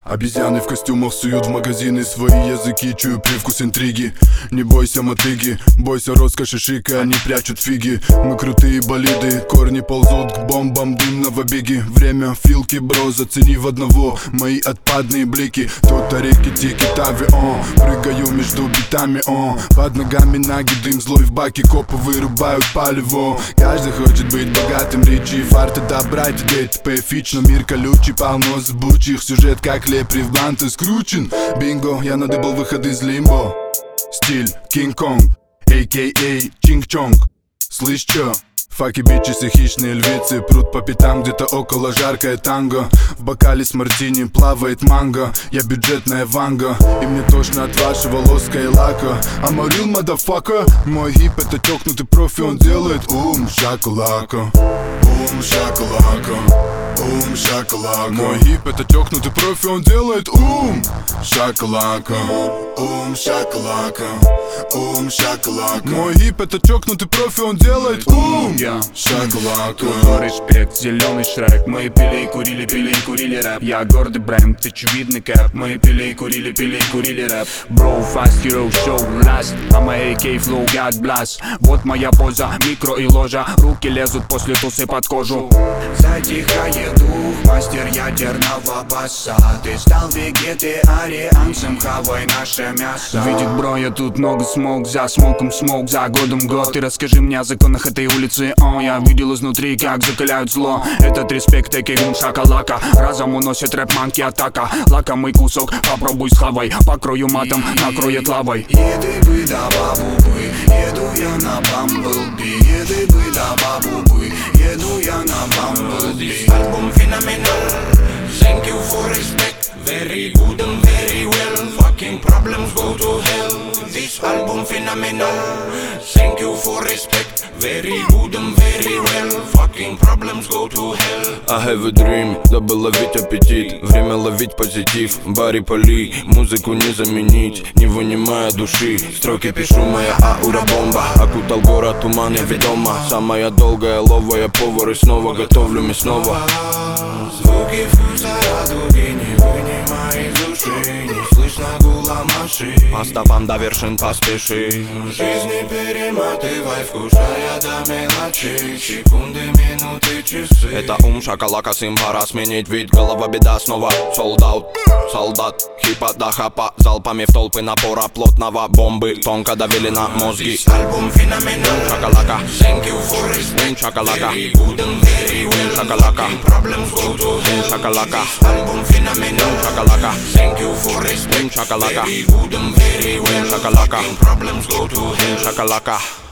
Обезьяны в костюмах суют в магазины свои языки, чую привкус интриги. Не бойся мотыги, бойся роскоши шика, они прячут фиги. Мы крутые болиды, корни ползут к бомбам дымного беги. Время филки, бро, зацени в одного мои отпадные блики. Тут реки тики тави, прыгаю между битами, под ногами наги, дым злой в баке, копы вырубают палево. Каждый хочет быть богатым, ричи, фарты добра, ДТП фич, но мир колючий, полно зыбучих. Сюжет как лепри в бланты скручен. Бинго, я надыбал выход из лимбо. Стиль Кинг-Конг, а.к.а. Чинг-Чонг. Слышь, чё? Факи, бичесы, хищные львицы прут по пятам, где-то около жаркое танго. В бокале с мартини плавает манго. Я бюджетная ванга, и мне тошно от вашего лоска и лака. I'm a real motherfucker. Мой гип это чокнутый профи, он делает шакалака. Шакалака. Шакалака. Мой гип это чокнутый профи, он делает шакалака. Шакалака. Шакалака. Мой гип это чокнутый профи, он делает шакалака. Респект, зеленый шрек. Мы пили, курили рэп. Я гордый бренд, очевидный кэп. Мы пили, курили рэп. Bro, fast hero show, last. I'm a AK flow, God blast. Вот моя поза, микро и ложа. Руки лезут после тусы под кожу. Затихает дух, мастер ядерного баса. Ты стал вегетарианцем, хавай наше мясо. Видит бро, я тут много смог. За смоком смог, за годом год. Ты расскажи мне о законах этой улицы. Я видел изнутри, как закаляют зло. Этот респект, а.к.а. шакалака. Разом уносит рэп-манки атака. Лакомый кусок, попробуй схавай. Покрою матом, накроет лавой. Еды бы да бабу бы, еду я на Бамблби. Еды бы да бабу бы, еду я на Бамблби. This album phenomenal. Thank you for respect. Very good and very well. Fucking problems go to hell. This album phenomenal. Thank you for respect. Very good and very well. Fucking problems go to hell. I have a dream, дабы ловить аппетит. Время ловить позитив, Барри Поли. Музыку не заменить, не вынимая души. Строки пишу, моя аура бомба. Окутал город туман, я ведома. Самая долгая лова, я повар и снова готовлю мясного. Звуки вкуса радуги не вынимай из души. Не слышно гула машин. По стопам до вершин поспеши. Жизни перематывай, вкушая до мелочей. Секунды, минуты, часы. Это шакалака, сим пора сменить вид. Голова беда снова, солдат. Солдат, хипа да хапа. Залпами в толпы напора плотного. Бомбы тонко давили на мозги. Альбом феноменал. Шакалака. Thank you for respect. Шакалака. Very good and very well. Шакалака. Problems go to hell. Шакалака. Альбом феноменал. Шакалака. Thank you for respect. Шакалака. Very good and very well. Шакалака. Problems go to hell. Шакалака.